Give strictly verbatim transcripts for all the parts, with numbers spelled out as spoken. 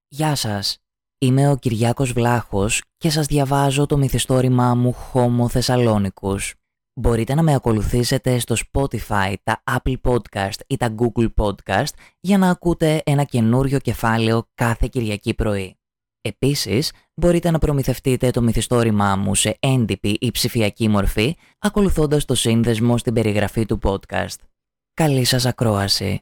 Γεια σας, είμαι ο Κυριάκος Βλάχος και σας διαβάζω το μυθιστόρημά μου Homo Thessalonikus. Μπορείτε να με ακολουθήσετε στο Spotify, τα Apple Podcast ή τα Google Podcast για να ακούτε ένα καινούριο κεφάλαιο κάθε Κυριακή πρωί. Επίσης, μπορείτε να προμηθευτείτε το μυθιστόρημά μου σε έντυπη ή ψηφιακή μορφή ακολουθώντας το σύνδεσμο στην περιγραφή του podcast. Καλή σας ακρόαση.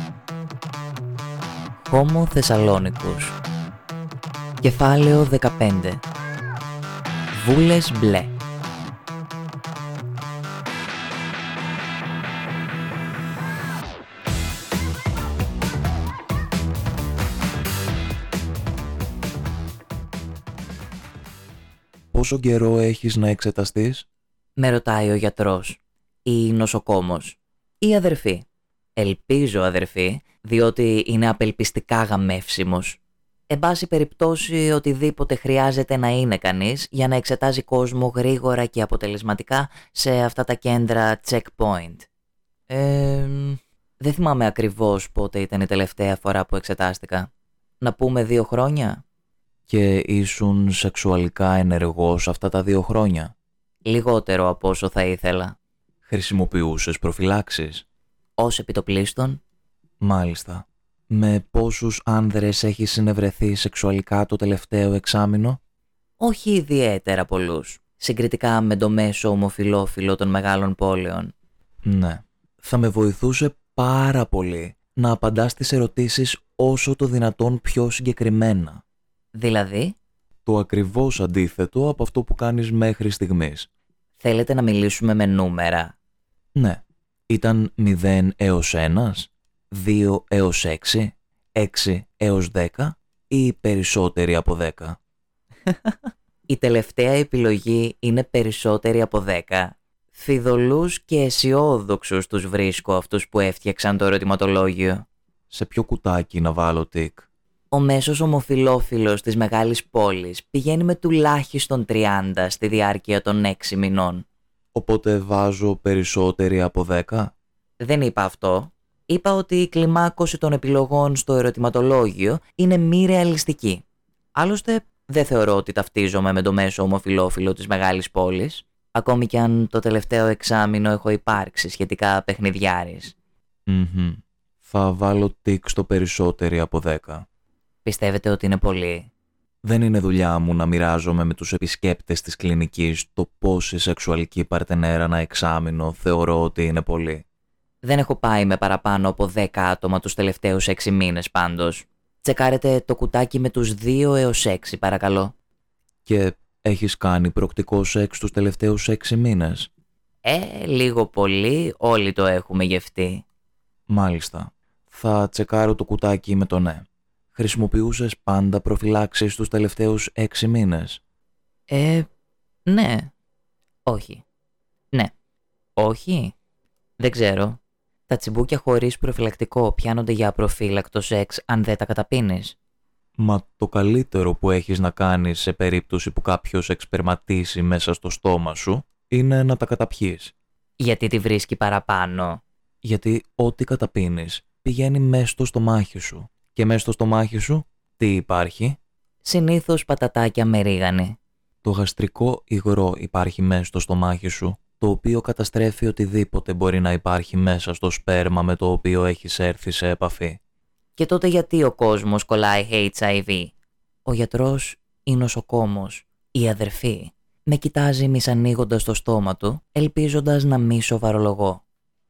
Homo Thessalonikus. Κεφάλαιο δεκαπέντε. Βούλες μπλε. Πόσο καιρό έχεις να εξεταστείς? Με ρωτάει ο γιατρός, ή νοσοκόμος, ή αδερφή. Ελπίζω αδερφή, διότι είναι απελπιστικά γαμεύσιμος. Εν πάση περιπτώσει, οτιδήποτε χρειάζεται να είναι κανείς για να εξετάζει κόσμο γρήγορα και αποτελεσματικά σε αυτά τα κέντρα checkpoint. Ε, δεν θυμάμαι ακριβώς πότε ήταν η τελευταία φορά που εξετάστηκα. Να πούμε δύο χρόνια? Και ήσουν σεξουαλικά ενεργός αυτά τα δύο χρόνια? Λιγότερο από όσο θα ήθελα. Χρησιμοποιούσες προφυλάξεις? Ως επιτοπλίστων. Μάλιστα. Με πόσους άνδρες έχεις συνευρεθεί σεξουαλικά το τελευταίο εξάμηνο? Όχι ιδιαίτερα πολλούς, συγκριτικά με το μέσο ομοφυλόφιλο των μεγάλων πόλεων. Ναι. Θα με βοηθούσε πάρα πολύ να απαντάς τις ερωτήσεις όσο το δυνατόν πιο συγκεκριμένα. Δηλαδή? Το ακριβώς αντίθετο από αυτό που κάνεις μέχρι στιγμής. Θέλετε να μιλήσουμε με νούμερα? Ναι. Ήταν μηδέν έως ένα, δύο έως έξι, έξι έως δέκα ή περισσότεροι από δέκα? Η τελευταία επιλογή είναι περισσότεροι από δέκα. Φιδωλούς και αισιόδοξους τους βρίσκω αυτούς που έφτιαξαν το ερωτηματολόγιο. Σε ποιο κουτάκι να βάλω τικ? Ο μέσος ομοφυλόφιλος της μεγάλης πόλης πηγαίνει με τουλάχιστον τριάντα στη διάρκεια των έξι μηνών. Οπότε βάζω περισσότεροι από δέκα? Δεν είπα αυτό. Είπα ότι η κλιμάκωση των επιλογών στο ερωτηματολόγιο είναι μη ρεαλιστική. Άλλωστε, δεν θεωρώ ότι ταυτίζομαι με το μέσο ομοφυλόφιλο της μεγάλης πόλης, ακόμη κι αν το τελευταίο εξάμηνο έχω υπάρξει σχετικά παιχνιδιάρης. Mm-hmm. Θα βάλω τικ στο περισσότεροι από δέκα. Πιστεύετε ότι είναι πολύ? Δεν είναι δουλειά μου να μοιράζομαι με τους επισκέπτες της κλινικής το πόση σεξουαλική παρτενέρα ένα εξάμηνο θεωρώ ότι είναι πολύ. Δεν έχω πάει με παραπάνω από δέκα άτομα τους τελευταίους έξι μήνες πάντως. Τσεκάρετε το κουτάκι με τους δύο έως έξι παρακαλώ. Και έχεις κάνει προκτικό σεξ τους τελευταίους έξι μήνες? Ε, λίγο πολύ, όλοι το έχουμε γευτεί. Μάλιστα. Θα τσεκάρω το κουτάκι με το ναι. Χρησιμοποιούσες πάντα προφυλάξεις τους τελευταίους έξι μήνες? Ε, ναι. Όχι. Ναι. Όχι. Δεν ξέρω. Τα τσιμπούκια χωρίς προφυλακτικό πιάνονται για απροφύλακτο σεξ αν δεν τα καταπίνεις? Μα το καλύτερο που έχεις να κάνεις σε περίπτωση που κάποιος εξπερματίσει μέσα στο στόμα σου είναι να τα καταπιείς. Γιατί τη βρίσκει παραπάνω? Γιατί ό,τι καταπίνεις πηγαίνει μέσα στο στομάχι σου. Και μέσα στο στομάχι σου τι υπάρχει? Συνήθως πατατάκια με ρίγανη. Το γαστρικό υγρό υπάρχει μέσα στο στομάχι σου, το οποίο καταστρέφει οτιδήποτε μπορεί να υπάρχει μέσα στο σπέρμα με το οποίο έχεις έρθει σε επαφή. Και τότε γιατί ο κόσμος κολλάει έιτς άι βι? Ο γιατρός, η νοσοκόμος, η αδερφή με κοιτάζει μισανοίγοντας το στόμα του, ελπίζοντας να μη σοβαρολογώ.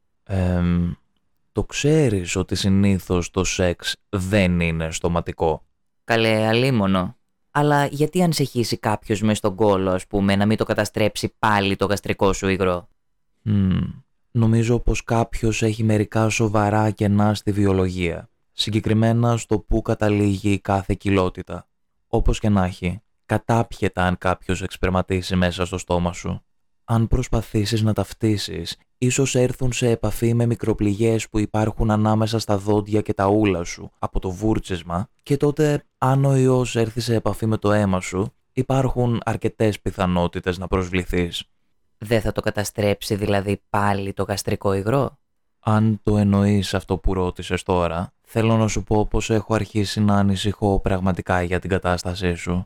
Εμ... Το ξέρεις ότι συνήθως το σεξ δεν είναι στοματικό? Καλέ, αλίμονο. Αλλά γιατί αν σε χύσει κάποιος μες στον κόλο, ας πούμε, να μην το καταστρέψει πάλι το γαστρικό σου υγρό? Mm, νομίζω πως κάποιος έχει μερικά σοβαρά κενά στη βιολογία. Συγκεκριμένα στο που καταλήγει κάθε κοιλότητα. Όπως και να έχει, κατάπιετα αν κάποιος εξπερματίσει μέσα στο στόμα σου. Αν προσπαθήσεις να ταυτίσεις, ίσως έρθουν σε επαφή με μικροπληγές που υπάρχουν ανάμεσα στα δόντια και τα ούλα σου από το βούρτσισμα και τότε αν ο ιός έρθει σε επαφή με το αίμα σου, υπάρχουν αρκετές πιθανότητες να προσβληθείς. Δεν θα το καταστρέψει δηλαδή πάλι το γαστρικό υγρό? Αν το εννοείς αυτό που ρώτησες τώρα, θέλω να σου πω πως έχω αρχίσει να ανησυχώ πραγματικά για την κατάστασή σου.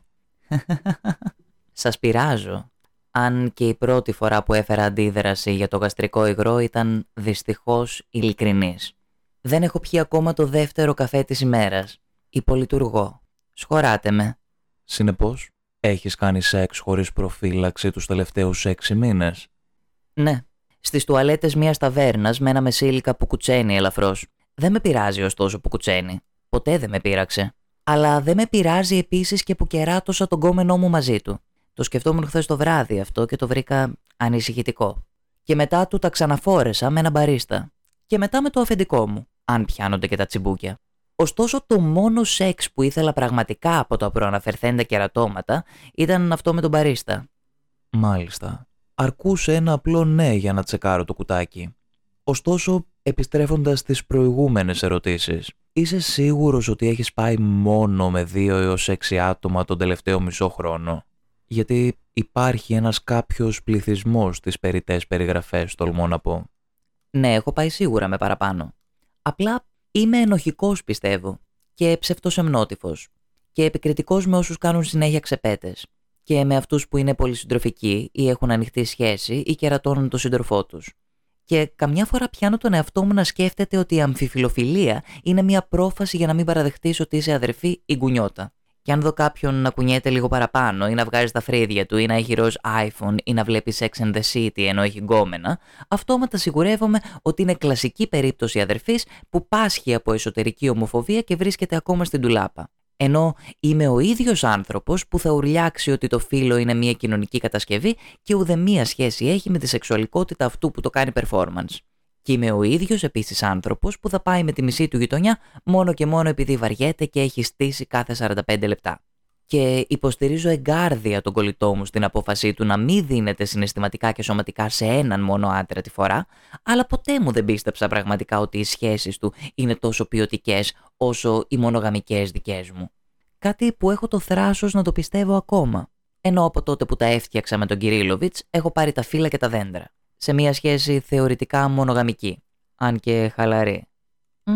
Σας πειράζω. Αν και η πρώτη φορά που έφερα αντίδραση για το γαστρικό υγρό ήταν δυστυχώς ειλικρινής. Δεν έχω πιει ακόμα το δεύτερο καφέ της ημέρας. Υπολειτουργώ. Σχωράτε με. Συνεπώς, έχεις κάνει σεξ χωρίς προφύλαξη τους τελευταίους έξι μήνες? Ναι. Στις τουαλέτες μιας ταβέρνας με ένα μεσήλικα που κουτσένει ελαφρώς. Δεν με πειράζει ωστόσο που κουτσένει. Ποτέ δεν με πείραξε. Αλλά δεν με πειράζει επίσης και που κεράτωσα τον κόμενό μου μαζί του. Το σκεφτόμουν χθες το βράδυ αυτό και το βρήκα ανησυχητικό. Και μετά του τα ξαναφόρεσα με ένα μπαρίστα. Και μετά με το αφεντικό μου, αν πιάνονται και τα τσιμπούκια. Ωστόσο, το μόνο σεξ που ήθελα πραγματικά από τα προαναφερθέντα κερατώματα ήταν αυτό με τον μπαρίστα. Μάλιστα. Αρκούσε ένα απλό ναι για να τσεκάρω το κουτάκι. Ωστόσο, επιστρέφοντας στις προηγούμενες ερωτήσεις, είσαι σίγουρος ότι έχεις πάει μόνο με δύο έως έξι άτομα τον τελευταίο μισό χρόνο? Γιατί υπάρχει ένας κάποιος πληθυσμός στις περιττές περιγραφές, τολμώ να πω. Ναι, έχω πάει σίγουρα με παραπάνω. Απλά είμαι ενοχικός, πιστεύω, και ψευτοσεμνότυφος, και επικριτικός με όσους κάνουν συνέχεια ξεπέτες, και με αυτούς που είναι πολυσυντροφικοί ή έχουν ανοιχτή σχέση ή κερατώνουν τον σύντροφό τους. Και καμιά φορά πιάνω τον εαυτό μου να σκέφτεται ότι η αμφιφιλοφιλία είναι μια πρόφαση για να μην παραδεχτείς ότι είσαι αδερφή ή γκουνιώτα. Και αν δω κάποιον να κουνιέται λίγο παραπάνω ή να βγάζει τα φρύδια του ή να έχει ροζ iPhone ή να βλέπει Sex and the City ενώ έχει γκόμενα, αυτόματα σιγουρεύομαι ότι είναι κλασική περίπτωση αδερφής που πάσχει από εσωτερική ομοφοβία και βρίσκεται ακόμα στην ντουλάπα. Ενώ είμαι ο ίδιος άνθρωπος που θα ουρλιάξει ότι το φύλο είναι μια κοινωνική κατασκευή και ουδέμια σχέση έχει με τη σεξουαλικότητα αυτού που το κάνει performance. Και είμαι ο ίδιος επίσης άνθρωπος που θα πάει με τη μισή του γειτονιά μόνο και μόνο επειδή βαριέται και έχει στήσει κάθε σαράντα πέντε λεπτά. Και υποστηρίζω εγκάρδια τον κολλητό μου στην απόφασή του να μην δίνεται συναισθηματικά και σωματικά σε έναν μόνο άντρα τη φορά, αλλά ποτέ μου δεν πίστεψα πραγματικά ότι οι σχέσεις του είναι τόσο ποιοτικές όσο οι μονογαμικές δικές μου. Κάτι που έχω το θράσος να το πιστεύω ακόμα. Ενώ από τότε που τα έφτιαξα με τον Κυρίλοβιτς έχω πάρει τα φύλλα και τα δέντρα. Σε μια σχέση θεωρητικά μονογαμική, αν και χαλαρή. Μ,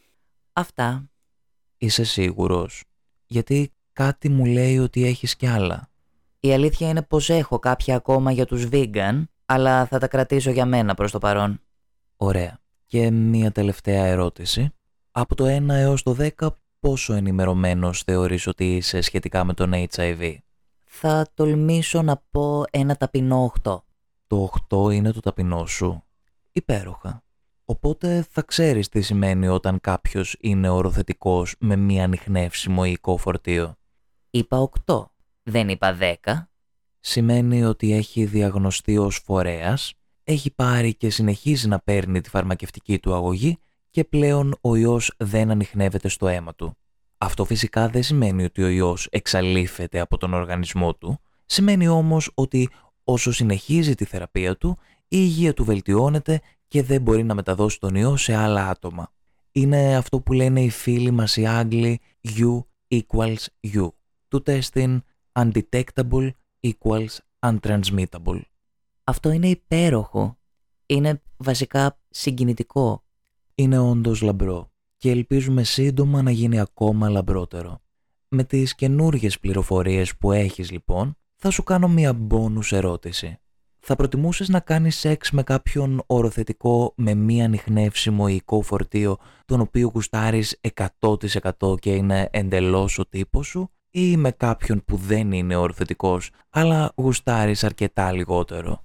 αυτά. Είσαι σίγουρος? Γιατί κάτι μου λέει ότι έχεις κι άλλα. Η αλήθεια είναι πως έχω κάποια ακόμα για τους vegan, αλλά θα τα κρατήσω για μένα προς το παρόν. Ωραία. Και μια τελευταία ερώτηση. Από το ένα έως το δέκα, πόσο ενημερωμένος θεωρείς ότι είσαι σχετικά με τον έιτς άι βι? Θα τολμήσω να πω ένα ταπεινό οκτώ. Το οκτώ είναι το ταπεινό σου. Υπέροχα. Οπότε θα ξέρεις τι σημαίνει όταν κάποιος είναι οροθετικός με μία ανιχνεύσιμο οικό φορτίο. Είπα οκτώ, δεν είπα δέκα. Σημαίνει ότι έχει διαγνωστεί ως φορέας, έχει πάρει και συνεχίζει να παίρνει τη φαρμακευτική του αγωγή και πλέον ο ιός δεν ανιχνεύεται στο αίμα του. Αυτό φυσικά δεν σημαίνει ότι ο ιός εξαλείφεται από τον οργανισμό του, σημαίνει όμως ότι όσο συνεχίζει τη θεραπεία του, η υγεία του βελτιώνεται και δεν μπορεί να μεταδώσει τον ιό σε άλλα άτομα. Είναι αυτό που λένε οι φίλοι μας οι Άγγλοι U equals U. Του τέστην undetectable equals untransmittable. Αυτό είναι υπέροχο. Είναι βασικά συγκινητικό. Είναι όντως λαμπρό και ελπίζουμε σύντομα να γίνει ακόμα λαμπρότερο. Με τις καινούργιες πληροφορίες που έχεις λοιπόν, θα σου κάνω μία μπόνους ερώτηση. Θα προτιμούσες να κάνεις σεξ με κάποιον οροθετικό με μία ανιχνεύσιμο οικό φορτίο, τον οποίο γουστάρεις εκατό τοις εκατό και είναι εντελώς ο τύπος σου, ή με κάποιον που δεν είναι οροθετικός, αλλά γουστάρεις αρκετά λιγότερο?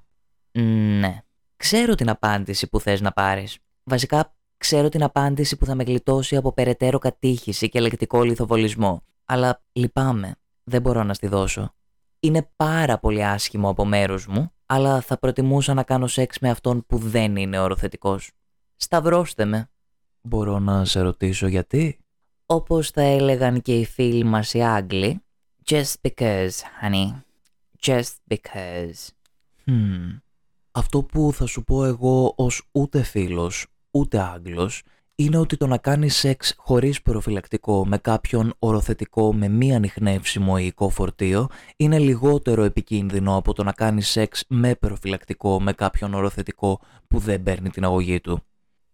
Ναι. Ξέρω την απάντηση που θες να πάρεις. Βασικά, ξέρω την απάντηση που θα με γλιτώσει από περαιτέρω κατήχηση και λεκτικό λιθοβολισμό. Αλλά λυπάμαι. Δεν μπορώ να στη δώσω. Είναι πάρα πολύ άσχημο από μέρους μου, αλλά θα προτιμούσα να κάνω σεξ με αυτόν που δεν είναι οροθετικός. Σταυρώστε με. Μπορώ να σε ρωτήσω γιατί? Όπως θα έλεγαν και οι φίλοι μας οι Άγγλοι, just because, honey. Just because. Hmm. Αυτό που θα σου πω εγώ ως ούτε φίλος, ούτε Άγγλος, είναι ότι το να κάνεις σεξ χωρίς προφυλακτικό με κάποιον οροθετικό με μη ανιχνεύσιμο οικό φορτίο είναι λιγότερο επικίνδυνο από το να κάνεις σεξ με προφυλακτικό με κάποιον οροθετικό που δεν παίρνει την αγωγή του.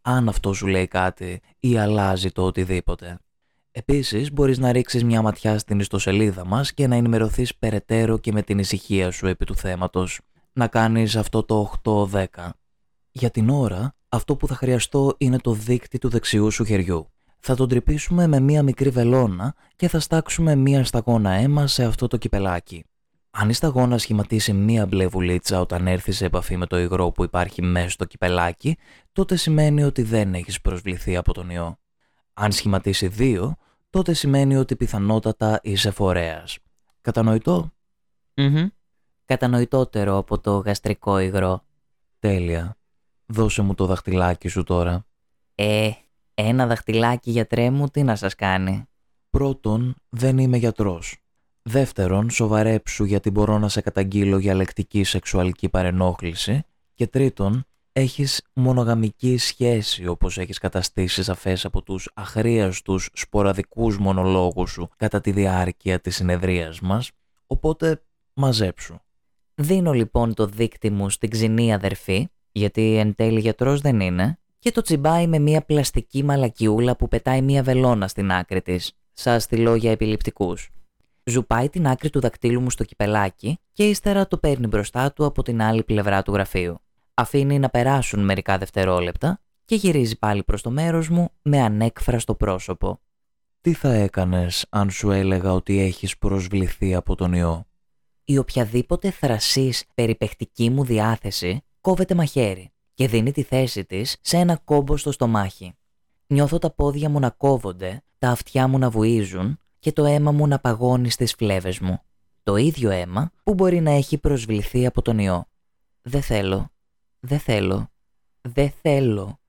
αν αυτό σου λέει κάτι ή αλλάζει το οτιδήποτε. Επίσης, μπορείς να ρίξεις μια ματιά στην ιστοσελίδα μας και να ενημερωθείς περαιτέρω και με την ησυχία σου επί του θέματος. Να κάνεις αυτό το οκτώ δέκα. Για την ώρα, αυτό που θα χρειαστώ είναι το δείκτη του δεξιού σου χεριού. Θα τον τρυπήσουμε με μία μικρή βελόνα και θα στάξουμε μία σταγόνα αίμα σε αυτό το κυπελάκι. Αν η σταγόνα σχηματίσει μία μπλε βουλίτσα όταν έρθει σε επαφή με το υγρό που υπάρχει μέσα στο κυπελάκι, τότε σημαίνει ότι δεν έχεις προσβληθεί από τον ιό. Αν σχηματίσει δύο, τότε σημαίνει ότι πιθανότατα είσαι φορέας. Κατανοητό? Mm-hmm. Κατανοητότερο από το γαστρικό υγρό. Τέλεια. Δώσε μου το δαχτυλάκι σου τώρα. Ε, ένα δαχτυλάκι, γιατρέ μου, τι να σας κάνει? Πρώτον, δεν είμαι γιατρός. Δεύτερον, σοβαρέψου γιατί μπορώ να σε καταγγείλω για λεκτική σεξουαλική παρενόχληση. Και τρίτον, έχεις μονογαμική σχέση όπως έχεις καταστήσει σαφές από τους αχρίαστους σποραδικούς μονολόγους σου κατά τη διάρκεια της συνεδρίας μας, οπότε μαζέψου. Δίνω λοιπόν το δείκτη μου στην ξινή αδερφή, γιατί εν τέλει γιατρός δεν είναι, και το τσιμπάει με μια πλαστική μαλακιούλα που πετάει μια βελόνα στην άκρη της, σαν στυλό για επιληπτικούς. Ζουπάει την άκρη του δακτύλου μου στο κυπελάκι και ύστερα το παίρνει μπροστά του από την άλλη πλευρά του γραφείου. Αφήνει να περάσουν μερικά δευτερόλεπτα και γυρίζει πάλι προς το μέρος μου με ανέκφραστο πρόσωπο. Τι θα έκανες αν σου έλεγα ότι έχεις προσβληθεί από τον ιό? Η οποιαδήποτε θρασής περιπαιχτική μου διάθεση κόβεται μαχαίρι και δίνει τη θέση της σε ένα κόμπο στο στομάχι. Νιώθω τα πόδια μου να κόβονται, τα αυτιά μου να βουίζουν και το αίμα μου να παγώνει στις φλέβες μου. Το ίδιο αίμα που μπορεί να έχει προσβληθεί από τον ιό. Δεν θέλω. Δεν θέλω. Δεν θέλω.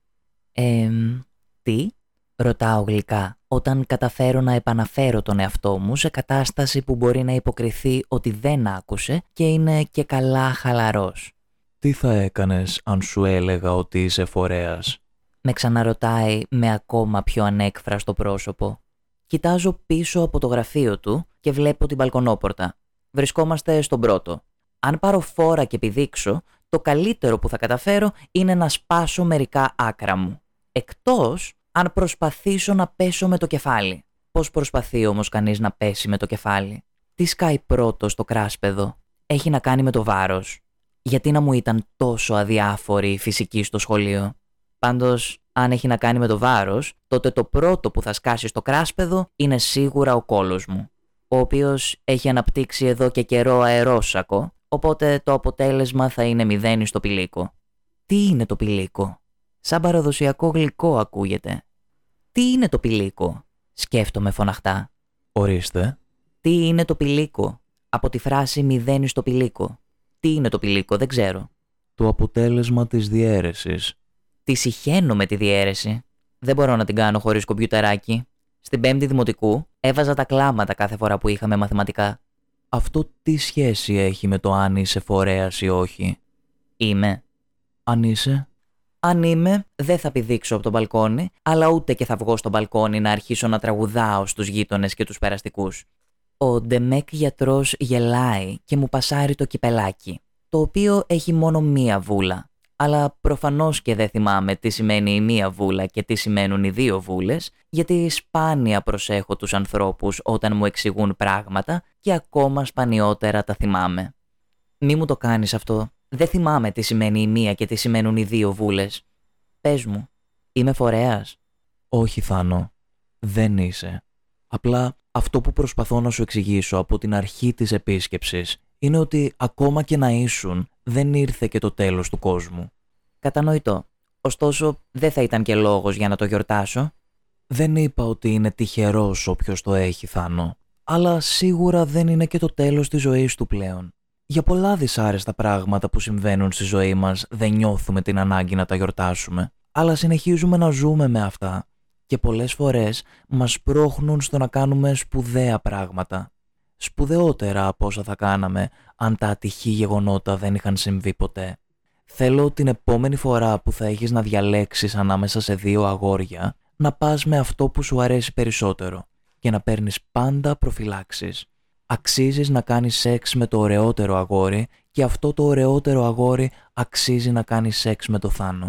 Εμ... Τι? Ρωτάω γλυκά όταν καταφέρω να επαναφέρω τον εαυτό μου σε κατάσταση που μπορεί να υποκριθεί ότι δεν άκουσε και είναι και καλά χαλαρός. Τι θα έκανες αν σου έλεγα ότι είσαι φορέας? Με ξαναρωτάει με ακόμα πιο ανέκφραστο πρόσωπο. Κοιτάζω πίσω από το γραφείο του και βλέπω την μπαλκονόπορτα. Βρισκόμαστε στον πρώτο. Αν πάρω φόρα και πηδήξω, το καλύτερο που θα καταφέρω είναι να σπάσω μερικά άκρα μου. Εκτός αν προσπαθήσω να πέσω με το κεφάλι. Πώς προσπαθεί όμως κανείς να πέσει με το κεφάλι? Τι σκάει πρώτο στο κράσπεδο? Έχει να κάνει με το βάρος. Γιατί να μου ήταν τόσο αδιάφορη η φυσική στο σχολείο? Πάντως, αν έχει να κάνει με το βάρος, τότε το πρώτο που θα σκάσει στο κράσπεδο είναι σίγουρα ο κόλος μου, ο οποίος έχει αναπτύξει εδώ και καιρό αερόσακο, οπότε το αποτέλεσμα θα είναι μηδέν στο πηλίκο. Τι είναι το πηλίκο? Σαν παραδοσιακό γλυκό ακούγεται. Τι είναι το πηλίκο? Σκέφτομαι φωναχτά. Ορίστε. Τι είναι το πηλίκο? Από τη φράση μηδέν στο πηλίκο. Τι είναι το πηλίκο? Δεν ξέρω. Το αποτέλεσμα της διαίρεσης. Τη συχαίνω με τη διαίρεση. Δεν μπορώ να την κάνω χωρίς κομπιουτεράκι. Στην πέμπτη δημοτικού έβαζα τα κλάματα κάθε φορά που είχαμε μαθηματικά. Αυτό τι σχέση έχει με το αν είσαι φορέας ή όχι? Είμαι. Αν είσαι? Αν είμαι, δεν θα πηδήξω από το μπαλκόνι, αλλά ούτε και θα βγω στο μπαλκόνι να αρχίσω να τραγουδάω στους γείτονες και τους περαστικούς. Ο Ντεμέκ γιατρός γελάει και μου πασάρει το κυπελάκι, το οποίο έχει μόνο μία βούλα. Αλλά προφανώς και δεν θυμάμαι τι σημαίνει η μία βούλα και τι σημαίνουν οι δύο βούλες, γιατί σπάνια προσέχω τους ανθρώπους όταν μου εξηγούν πράγματα και ακόμα σπανιότερα τα θυμάμαι. Μη μου το κάνεις αυτό. Δεν θυμάμαι τι σημαίνει η μία και τι σημαίνουν οι δύο βούλες. Πες μου, είμαι φορέας? Όχι, Θάνο. Δεν είσαι. Απλά αυτό που προσπαθώ να σου εξηγήσω από την αρχή της επίσκεψης είναι ότι ακόμα και να ήσουν, δεν ήρθε και το τέλος του κόσμου. Κατανοητό. Ωστόσο, δεν θα ήταν και λόγος για να το γιορτάσω. Δεν είπα ότι είναι τυχερός όποιος το έχει, Θάνο. Αλλά σίγουρα δεν είναι και το τέλος της ζωής του πλέον. Για πολλά δυσάρεστα πράγματα που συμβαίνουν στη ζωή μας δεν νιώθουμε την ανάγκη να τα γιορτάσουμε. Αλλά συνεχίζουμε να ζούμε με αυτά. Και πολλές φορές μας πρόχνουν στο να κάνουμε σπουδαία πράγματα. Σπουδαιότερα από όσα θα κάναμε αν τα ατυχή γεγονότα δεν είχαν συμβεί ποτέ. Θέλω την επόμενη φορά που θα έχεις να διαλέξεις ανάμεσα σε δύο αγόρια, να πας με αυτό που σου αρέσει περισσότερο και να παίρνεις πάντα προφυλάξεις. Αξίζεις να κάνεις σεξ με το ωραιότερο αγόρι και αυτό το ωραιότερο αγόρι αξίζει να κάνει σεξ με το Θάνο.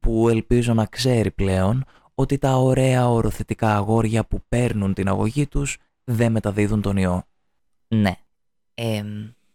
που ελπίζω να ξέρει πλέον ότι τα ωραία οροθετικά αγόρια που παίρνουν την αγωγή τους δεν μεταδίδουν τον ιό. Ναι. Ε,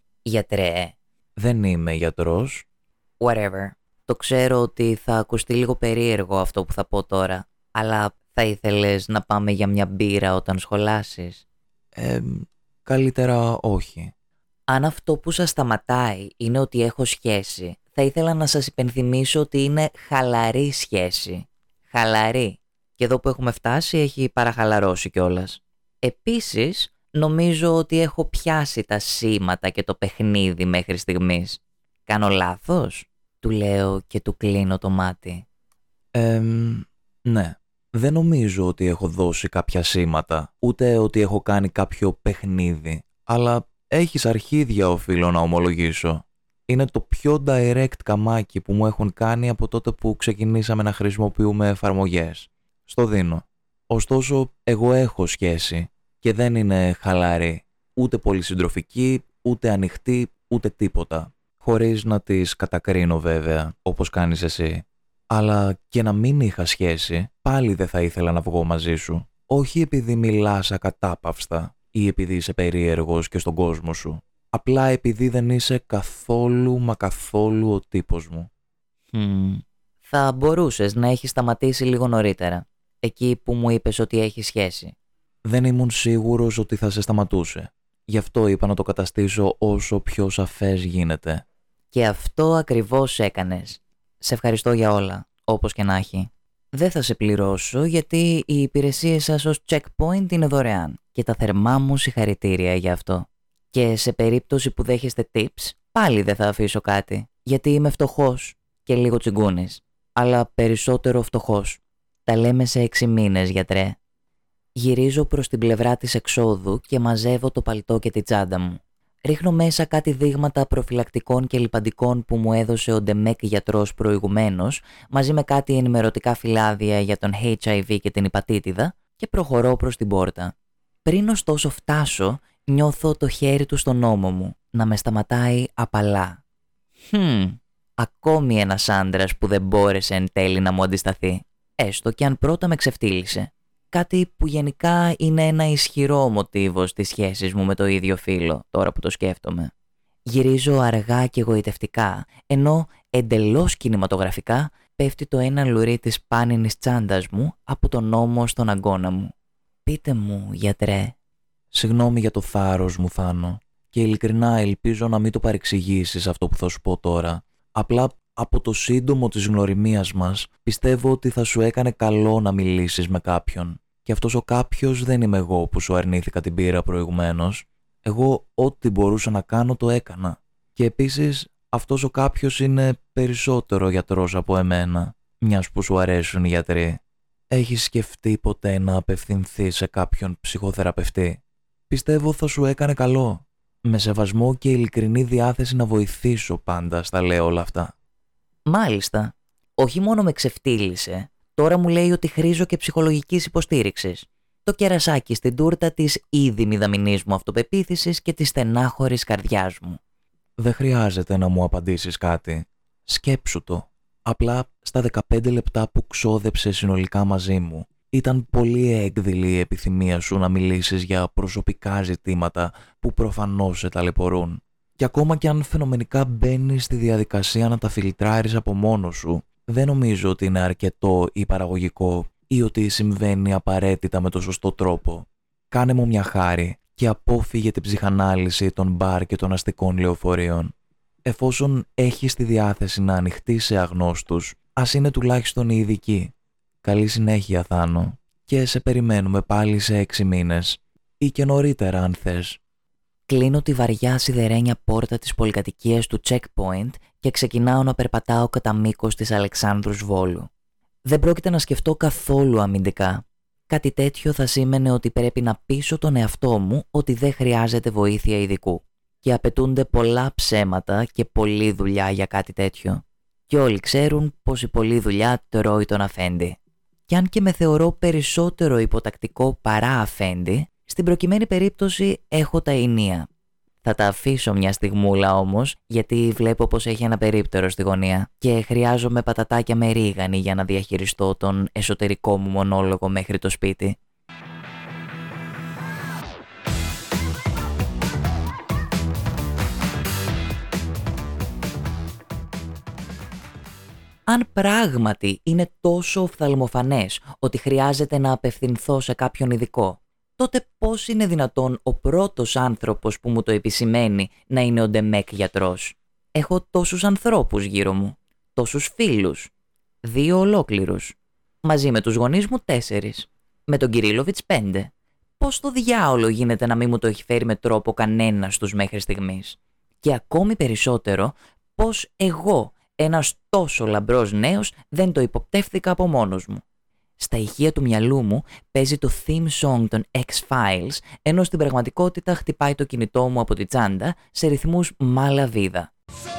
γιατρέ. Δεν είμαι γιατρός. Whatever. Το ξέρω ότι θα ακουστεί λίγο περίεργο αυτό που θα πω τώρα, αλλά θα ήθελες να πάμε για μια μπύρα όταν σχολάσεις? Ε, καλύτερα όχι. Αν αυτό που σας σταματάει είναι ότι έχω σχέση, θα ήθελα να σας υπενθυμίσω ότι είναι χαλαρή σχέση. Χαλαρή. Και εδώ που έχουμε φτάσει έχει παραχαλαρώσει κιόλας. Επίσης, νομίζω ότι έχω πιάσει τα σήματα και το παιχνίδι μέχρι στιγμής. Κάνω λάθος? Του λέω και του κλείνω το μάτι. Ε, ναι. Δεν νομίζω ότι έχω δώσει κάποια σήματα, ούτε ότι έχω κάνει κάποιο παιχνίδι, αλλά έχεις αρχίδια, οφείλω να ομολογήσω. Είναι το πιο direct καμάκι που μου έχουν κάνει από τότε που ξεκινήσαμε να χρησιμοποιούμε εφαρμογές. Στο δίνω. Ωστόσο, εγώ έχω σχέση και δεν είναι χαλαρή, ούτε πολύ συντροφική, ούτε ανοιχτή, ούτε τίποτα. Χωρίς να τις κατακρίνω βέβαια, όπως κάνεις εσύ. Αλλά και να μην είχα σχέση, πάλι δεν θα ήθελα να βγω μαζί σου. Όχι επειδή μιλάς ακατάπαυστα ή επειδή είσαι περίεργος και στον κόσμο σου. Απλά επειδή δεν είσαι καθόλου μα καθόλου ο τύπος μου. Mm. Θα μπορούσες να έχεις σταματήσει λίγο νωρίτερα, εκεί που μου είπες ότι έχεις σχέση. Δεν ήμουν σίγουρος ότι θα σε σταματούσε. Γι' αυτό είπα να το καταστήσω όσο πιο σαφές γίνεται. Και αυτό ακριβώς έκανες. Σε ευχαριστώ για όλα, όπως και να έχει. Δεν θα σε πληρώσω γιατί οι υπηρεσίες σας ως checkpoint είναι δωρεάν και τα θερμά μου συγχαρητήρια για αυτό. Και σε περίπτωση που δέχεστε tips, πάλι δεν θα αφήσω κάτι, γιατί είμαι φτωχός και λίγο τσιγκούνης, αλλά περισσότερο φτωχός. Τα λέμε σε έξι μήνες, γιατρέ. Γυρίζω προς την πλευρά της εξόδου και μαζεύω το παλτό και τη τσάντα μου. Ρίχνω μέσα κάτι δείγματα προφυλακτικών και λιπαντικών που μου έδωσε ο Ντεμέκ γιατρός προηγουμένως, μαζί με κάτι ενημερωτικά φυλάδια για τον έιτς άι βι και την υπατήτηδα και προχωρώ προς την πόρτα. Πριν ωστόσο φτάσω, νιώθω το χέρι του στον ώμο μου να με σταματάει απαλά. Χμ, ακόμη ένας άντρας που δεν μπόρεσε εν τέλει να μου αντισταθεί, έστω και αν πρώτα με ξεφτύλισε. Κάτι που γενικά είναι ένα ισχυρό μοτίβο στις σχέσεις μου με το ίδιο φύλο, τώρα που το σκέφτομαι. Γυρίζω αργά και εγωιτευτικά, ενώ εντελώς κινηματογραφικά πέφτει το ένα λουρί της πάνινης τσάντας μου από τον ώμο στον αγκώνα μου. Πείτε μου, γιατρέ. Συγγνώμη για το θάρρος μου, Θάνο, και ειλικρινά ελπίζω να μην το παρεξηγήσεις αυτό που θα σου πω τώρα. Απλά από το σύντομο της γνωριμίας μας πιστεύω ότι θα σου έκανε καλό να μιλήσεις με κάποιον. Και αυτός ο κάποιος δεν είμαι εγώ που σου αρνήθηκα την πύρα προηγουμένως. Εγώ ό,τι μπορούσα να κάνω το έκανα. Και επίσης αυτός ο κάποιος είναι περισσότερο γιατρός από εμένα, μιας που σου αρέσουν οι γιατροί. Έχεις σκεφτεί ποτέ να απευθυνθεί σε κάποιον ψυχοθεραπευτή? Πιστεύω θα σου έκανε καλό. Με σεβασμό και ειλικρινή διάθεση να βοηθήσω πάντα στα λέω όλα αυτά. Μάλιστα. Όχι μόνο με ξεφτύλισε, τώρα μου λέει ότι χρήζω και ψυχολογικής υποστήριξης. Το κερασάκι στην τούρτα της ήδη μηδαμινής μου αυτοπεποίθησης και της στενάχωρης καρδιάς μου. Δεν χρειάζεται να μου απαντήσεις κάτι. Σκέψου το. Απλά στα δεκαπέντε λεπτά που ξόδεψε συνολικά μαζί μου, ήταν πολύ έκδηλη η επιθυμία σου να μιλήσεις για προσωπικά ζητήματα που προφανώς σε ταλαιπωρούν. Και ακόμα κι αν φαινομενικά μπαίνεις στη διαδικασία να τα φιλτράρεις από μόνος σου, δεν νομίζω ότι είναι αρκετό ή παραγωγικό ή ότι συμβαίνει απαραίτητα με το σωστό τρόπο. Κάνε μου μια χάρη και απόφυγε την ψυχανάλυση των μπαρ και των αστικών λεωφορείων. Εφόσον έχεις τη διάθεση να ανοιχτείς σε αγνώστους, ας είναι τουλάχιστον οι ειδικοί. Καλή συνέχεια, Θάνο, και σε περιμένουμε πάλι σε έξι μήνες ή και νωρίτερα αν θες. Κλείνω τη βαριά σιδερένια πόρτα της πολυκατοικίας του checkpoint και ξεκινάω να περπατάω κατά μήκος της Αλεξάνδρους Βόλου. Δεν πρόκειται να σκεφτώ καθόλου αμυντικά. Κάτι τέτοιο θα σήμαινε ότι πρέπει να πείσω τον εαυτό μου ότι δεν χρειάζεται βοήθεια ειδικού. Και απαιτούνται πολλά ψέματα και πολλή δουλειά για κάτι τέτοιο. Και όλοι ξέρουν πως η πολλή δουλειά τρώει τον αφέντη. Κι αν και με θεωρώ περισσότερο υποτακτικό παρά αφέντη, στην προκειμένη περίπτωση έχω τα ενία. Θα τα αφήσω μια στιγμούλα όμως, γιατί βλέπω πως έχει ένα περίπτερο στη γωνία και χρειάζομαι πατατάκια με ρίγανη για να διαχειριστώ τον εσωτερικό μου μονόλογο μέχρι το σπίτι. Αν πράγματι είναι τόσο οφθαλμοφανές ότι χρειάζεται να απευθυνθώ σε κάποιον ειδικό, τότε πώς είναι δυνατόν ο πρώτος άνθρωπος που μου το επισημαίνει να είναι ο ντεμεκ γιατρός? Έχω τόσους ανθρώπους γύρω μου, τόσους φίλους, δύο ολόκληρους. Μαζί με τους γονείς μου τέσσερις, με τον Κυρίλοβιτς πέντε. Πώς το διάολο γίνεται να μην μου το έχει φέρει με τρόπο κανένας τους μέχρι στιγμής? Και ακόμη περισσότερο, πώς εγώ, ένας τόσο λαμπρός νέος, δεν το υποπτεύθηκα από μόνος μου. Στα ηχεία του μυαλού μου παίζει το theme song των X-Files, ενώ στην πραγματικότητα χτυπάει το κινητό μου από τη τσάντα σε ρυθμούς μάλα βίδα.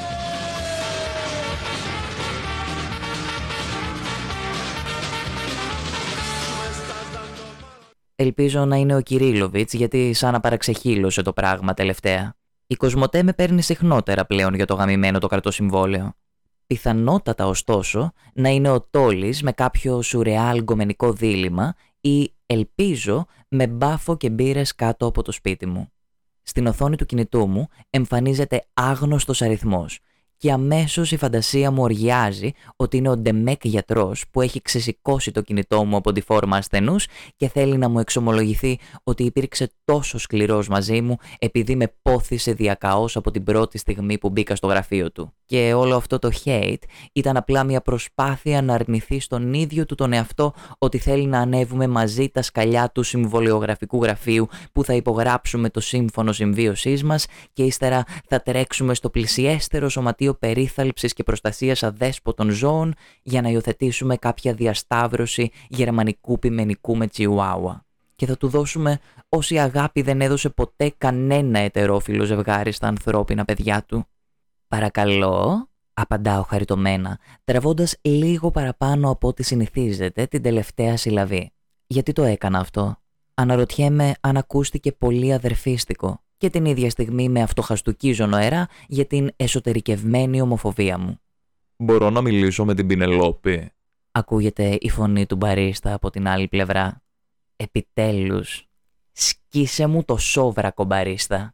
Ελπίζω να είναι ο Κυρίλοβιτς, γιατί σαν να παραξεχύλωσε το πράγμα τελευταία. Η Κοσμοτέ με παίρνει συχνότερα πλέον για το γαμημένο το κρατοσυμβόλαιο. Πιθανότατα ωστόσο να είναι ο Τόλης με κάποιο σουρεάλ γκομενικό δίλημμα ή, ελπίζω, με μπάφο και μπύρες κάτω από το σπίτι μου. Στην οθόνη του κινητού μου εμφανίζεται άγνωστος αριθμός και αμέσως η φαντασία μου οργιάζει ότι είναι ο ντεμεκ γιατρός που έχει ξεσηκώσει το κινητό μου από τη φόρμα ασθενούς και θέλει να μου εξομολογηθεί ότι υπήρξε τόσο σκληρός μαζί μου επειδή με πόθησε διακαώς από την πρώτη στιγμή που μπήκα στο γραφείο του. Και όλο αυτό το hate ήταν απλά μια προσπάθεια να αρνηθεί στον ίδιο του τον εαυτό ότι θέλει να ανέβουμε μαζί τα σκαλιά του συμβολιογραφικού γραφείου που θα υπογράψουμε το σύμφωνο συμβίωσής μας και ύστερα θα τρέξουμε στο πλησιέστερο σωματείο περίθαλψης και προστασίας αδέσποτων ζώων για να υιοθετήσουμε κάποια διασταύρωση γερμανικού πιμενικού με τσιουάουα. Και θα του δώσουμε όση αγάπη δεν έδωσε ποτέ κανένα ετερόφιλο ζευγάρι στα ανθρώπινα παιδιά του. «Παρακαλώ», απαντάω χαριτωμένα, τραβώντας λίγο παραπάνω από ό,τι συνηθίζεται την τελευταία συλλαβή. Γιατί το έκανα αυτό? Αναρωτιέμαι αν ακούστηκε πολύ αδερφίστικο και την ίδια στιγμή με αυτοχαστουκίζω νοερά για την εσωτερικευμένη ομοφοβία μου. «Μπορώ να μιλήσω με την Πινελόπη?» Ακούγεται η φωνή του μπαρίστα από την άλλη πλευρά. Επιτέλους, σκίσε μου το σόβρακο, μπαρίστα.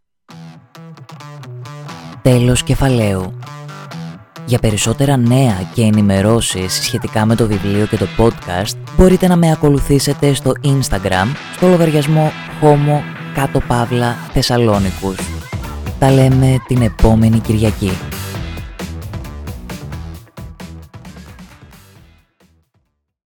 Τέλος κεφαλαίου. Για περισσότερα νέα και ενημερώσεις σχετικά με το βιβλίο και το podcast μπορείτε να με ακολουθήσετε στο Instagram στο λογαριασμό Homo κάτω παύλα Θεσσαλόνικους. Τα λέμε την επόμενη Κυριακή.